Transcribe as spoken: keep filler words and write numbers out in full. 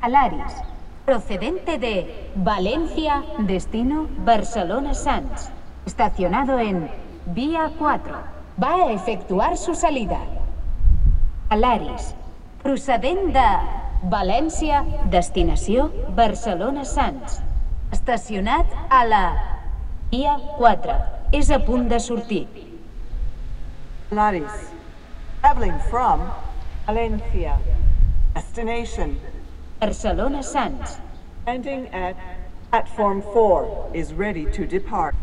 Alaris, procedente de Valencia, destino Barcelona Sants, estacionado en Vía cuatro. Va a efectuar su salida. Alaris, procedent de València, destinació Barcelona Sants, estacionat a la Via quatre. És a punt de sortir. Alaris, traveling from Valencia, destination Barcelona Sants. ending at platform four, is ready to depart.